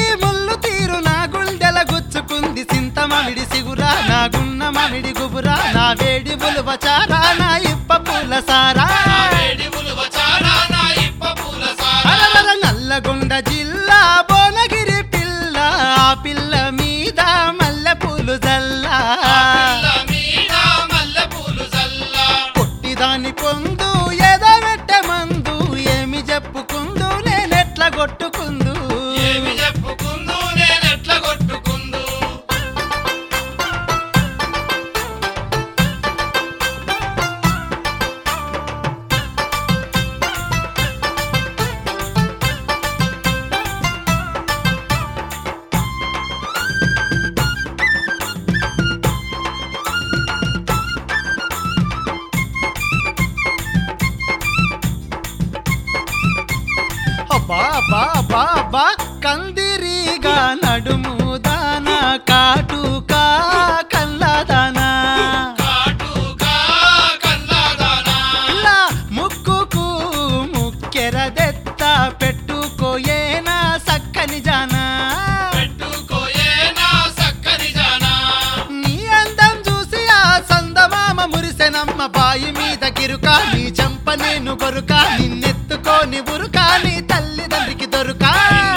ముళ్ళు తీరు నా గుండెల గుచ్చుకుంది సింతమమిడి సిగురా నా గున్న మమిడి గుబురా నా వేడి బులువ చారా నా ఇప్ప పూల సారా అరవర నల్లగొండ జిల్లా భువనగిరి పిల్ల ఆ పిల్ల మీద మల్లె పూలు జల్లా పొట్టిదాని పొందు ఎదవెట్ట మందు ఏమి చెప్పుకుందు నేనెట్ల కొట్టుకుందు బాబా కందిరీగా నడుము దానా కాటుకా కల్లదానా ఇలా ముక్కుకు ముక్కెరదెత్త పెట్టుకోయేనా సక్కని జానా నీ అందం చూసి ఆ సందమామ మురిసెనమ్మ బాయి మీద గిరుక నీ చెంప నేను గొరుక నిన్నెత్తుకోని ఉరుకా నీ తల్లిదండ్రికి దొరుకా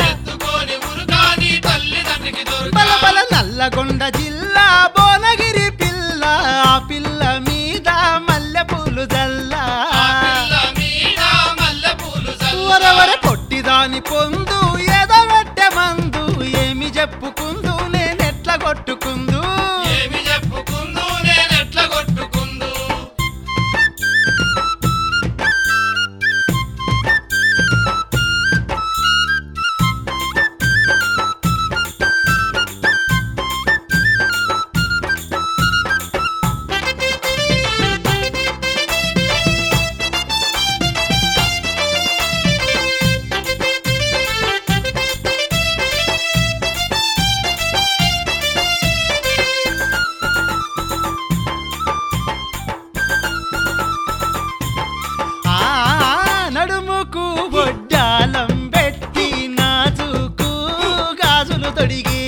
బలబల నల్లగొండ జిల్లా భువనగిరి పిల్ల ఆ పిల్ల మీద మల్లె పూలు జల్లా వరవర పొట్టిదాని పొందు ఎదవెట్టె మందు ఏమి చెప్పుకుందు నేనెట్ల కొట్టుకుందు నడుముకు బొడ్డాలం పెట్టి నాజుకు గాజులు తొడిగి